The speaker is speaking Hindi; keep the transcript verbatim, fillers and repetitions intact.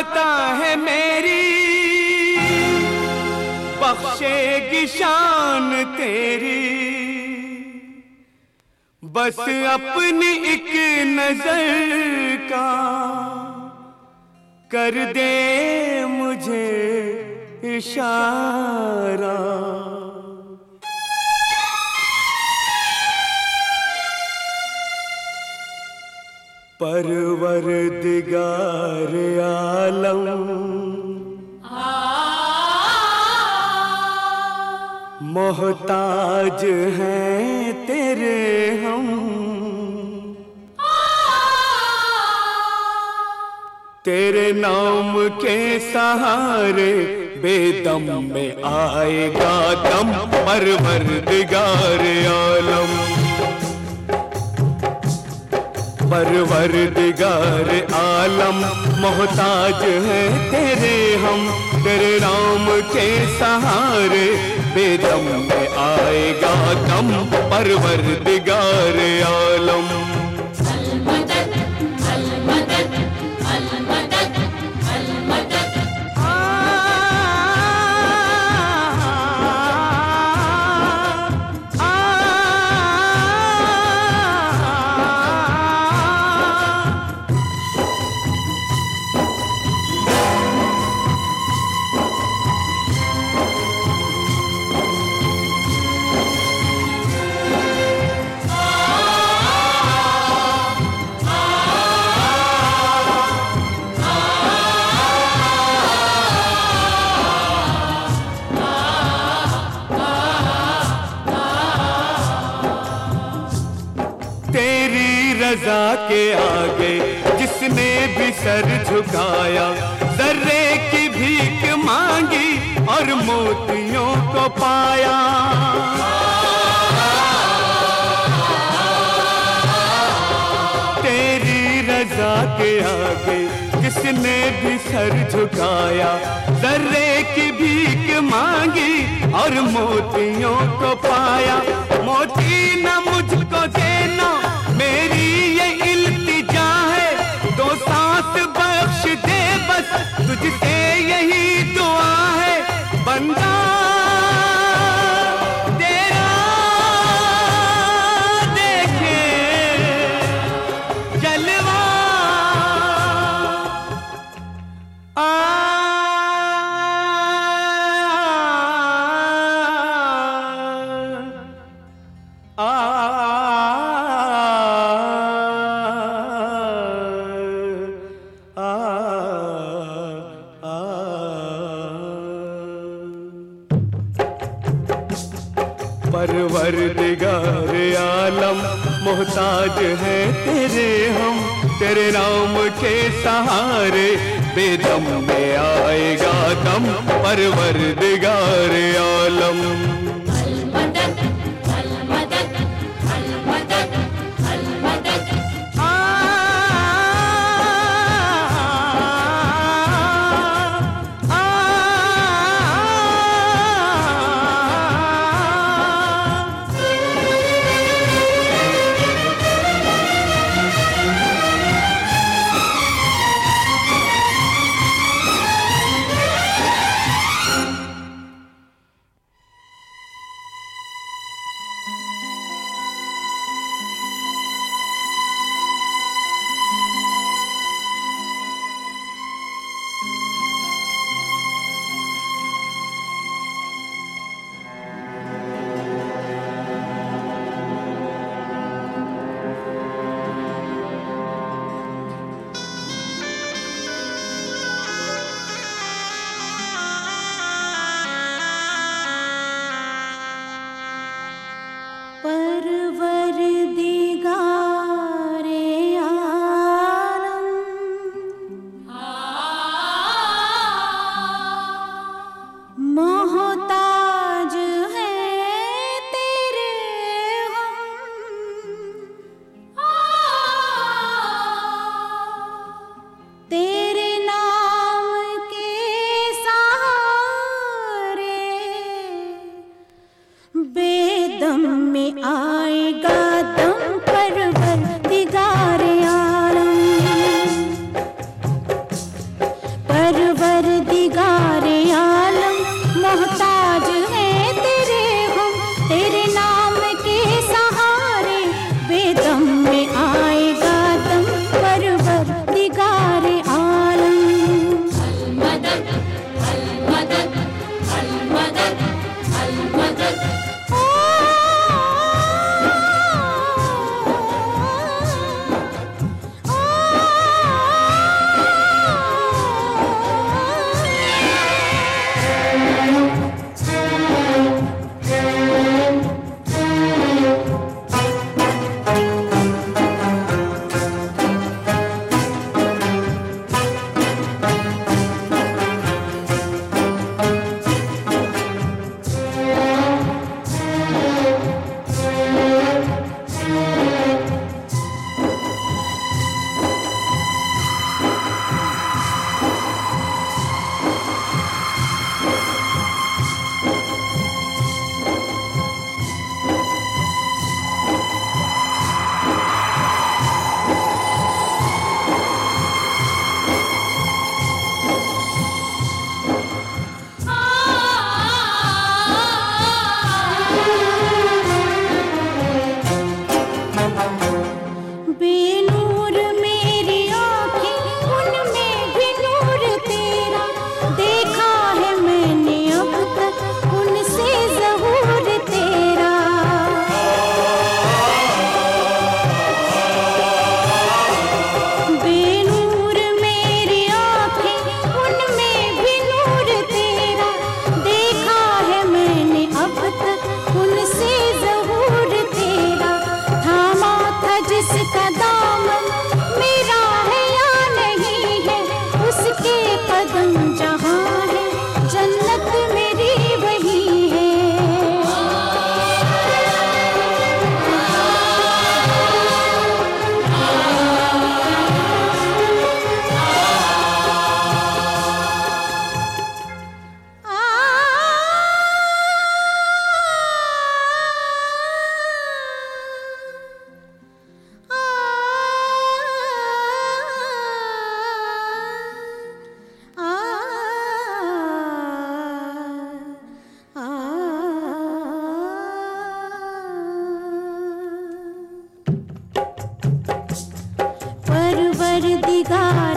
अता है मेरी, बख्शेगी शान तेरी। बस अपनी एक नजर का कर दे मुझे इशारा। परवरदिगार आलम मोहताज हैं तेरे हम। तेरे नाम के सहारे बेदम में आएगा दम। परवरदिगार आलम, परवरदिगार आलम मोहताज हैं तेरे हम। तेरे नाम के सहारे बेदम में आएगा दम। परवरदिगार आलम, अलमदद अलमदद अलमदद अलमदद। तेरी रजा के आगे जिसने भी सर झुकाया, जर्रे की भीख मांगी और मोतियों को पाया। तेरी रजा के आगे जिसने भी सर झुकाया, जर्रे की भीख मांगी और मोतियों को पाया। मोती न मुझको देना मेरी ये इल्तिजा है, दो सांस बख्श दे बस तुझसे यही दुआ है। बंदा तेरा देखे जलवा आ, आ, परवरदिगार आलम मोहताज हैं तेरे हम। तेरे नाम के सहारे बेदम में आएगा दम। परवरदिगार आलम, अलमदद अलमदद अलमदद अलमदद। बेनूर मेरी आँखें, उनमें भी नूर तेरा। देखा है मैंने अब तक उनसे ज़हूर तेरा। बेनूर मेरी आँखें, उनमें भी नूर तेरा। देखा है मैंने अब तक उनसे ज़हूर तेरा। थामा था जिसका दामन मेरा है या नहीं है, उसके कदम जहाँ है जन्नत मेरी वही है। परवरदिगार